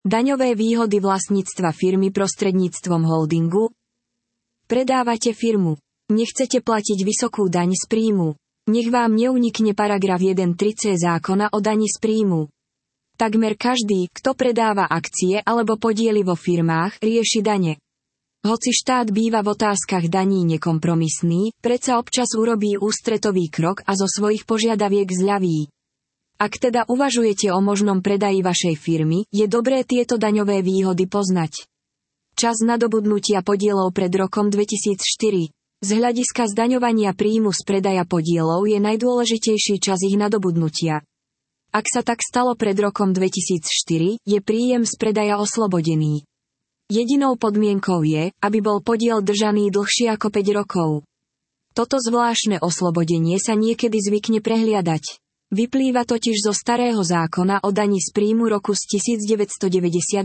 Daňové výhody vlastníctva firmy prostredníctvom holdingu. Predávate firmu. Nechcete platiť vysokú daň z príjmu. Nech vám neunikne paragraf 1.3c zákona o dani z príjmu. Takmer každý, kto predáva akcie alebo podiely vo firmách, rieši dane. Hoci štát býva v otázkach daní nekompromisný, predsa občas urobí ústretový krok a zo svojich požiadaviek zľaví. Ak teda uvažujete o možnom predaji vašej firmy, je dobré tieto daňové výhody poznať. Čas nadobudnutia podielov pred rokom 2004. Z hľadiska zdaňovania príjmu z predaja podielov je najdôležitejší čas ich nadobudnutia. Ak sa tak stalo pred rokom 2004, je príjem z predaja oslobodený. Jedinou podmienkou je, aby bol podiel držaný dlhšie ako 5 rokov. Toto zvláštne oslobodenie sa niekedy zvykne prehliadať. Vyplýva totiž zo starého zákona o dani z príjmu roku z 1999.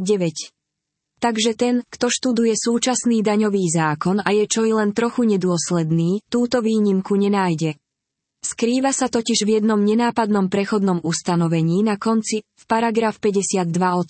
Takže ten, kto študuje súčasný daňový zákon a je čo i len trochu nedôsledný, túto výnimku nenájde. Skrýva sa totiž v jednom nenápadnom prechodnom ustanovení na konci, v paragraf 52 odc.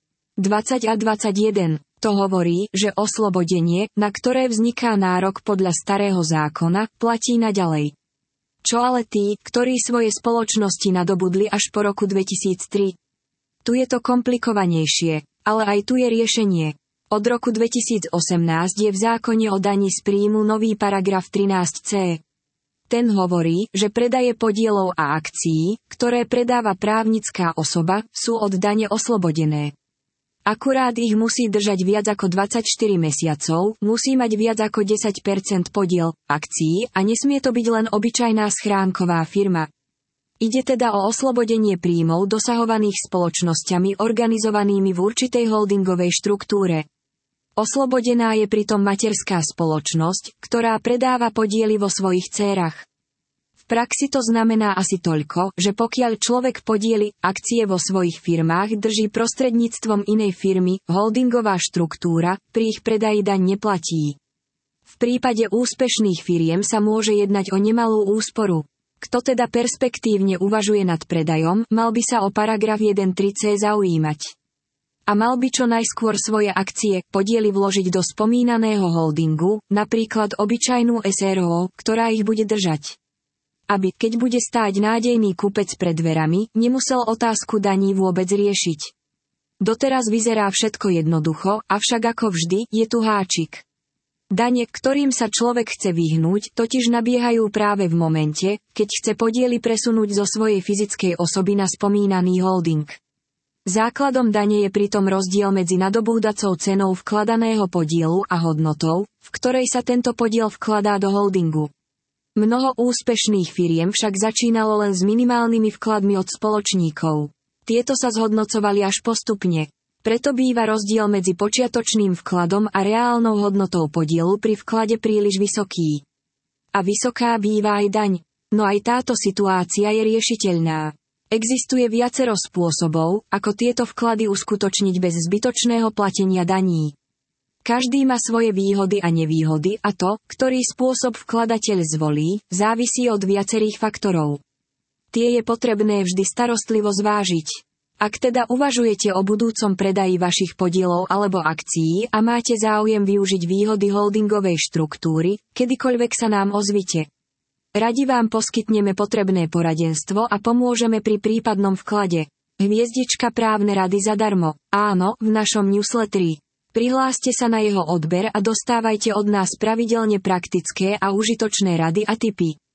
20 a 21. To hovorí, že oslobodenie, na ktoré vzniká nárok podľa starého zákona, platí naďalej. Čo ale tí, ktorí svoje spoločnosti nadobudli až po roku 2003? Tu je to komplikovanejšie, ale aj tu je riešenie. Od roku 2018 je v zákone o dani z príjmu nový paragraf 13c. Ten hovorí, že predaje podielov a akcií, ktoré predáva právnická osoba, sú od dane oslobodené. Akurát ich musí držať viac ako 24 mesiacov, musí mať viac ako 10% podiel akcií a nesmie to byť len obyčajná schránková firma. Ide teda o oslobodenie príjmov dosahovaných spoločnosťami organizovanými v určitej holdingovej štruktúre. Oslobodená je pritom materská spoločnosť, ktorá predáva podiely vo svojich dcérach. V praxi to znamená asi toľko, že pokiaľ človek podiely, akcie vo svojich firmách drží prostredníctvom inej firmy, holdingová štruktúra, pri ich predaji daň neplatí. V prípade úspešných firiem sa môže jednať o nemalú úsporu. Kto teda perspektívne uvažuje nad predajom, mal by sa o paragraf 1.3c zaujímať. A mal by čo najskôr svoje akcie, podiely vložiť do spomínaného holdingu, napríklad obyčajnú SRO, ktorá ich bude držať. Aby, keď bude stáť nádejný kupec pred dverami, nemusel otázku daní vôbec riešiť. Doteraz vyzerá všetko jednoducho, avšak ako vždy, je tu háčik. Dane, ktorým sa človek chce vyhnúť, totiž nabiehajú práve v momente, keď chce podiely presunúť zo svojej fyzickej osoby na spomínaný holding. Základom dane je pritom rozdiel medzi nadobúdacou cenou vkladaného podielu a hodnotou, v ktorej sa tento podiel vkladá do holdingu. Mnoho úspešných firiem však začínalo len s minimálnymi vkladmi od spoločníkov. Tieto sa zhodnocovali až postupne. Preto býva rozdiel medzi počiatočným vkladom a reálnou hodnotou podielu pri vklade príliš vysoký. A vysoká býva aj daň. No aj táto situácia je riešiteľná. Existuje viacero spôsobov, ako tieto vklady uskutočniť bez zbytočného platenia daní. Každý má svoje výhody a nevýhody a to, ktorý spôsob vkladateľ zvolí, závisí od viacerých faktorov. Tie je potrebné vždy starostlivo zvážiť. Ak teda uvažujete o budúcom predaji vašich podielov alebo akcií a máte záujem využiť výhody holdingovej štruktúry, kedykoľvek sa nám ozvite. Radi vám poskytneme potrebné poradenstvo a pomôžeme pri prípadnom vklade. Hviezdička právne rady zadarmo. Áno, v našom newsletteri. Prihláste sa na jeho odber a dostávajte od nás pravidelne praktické a užitočné rady a tipy.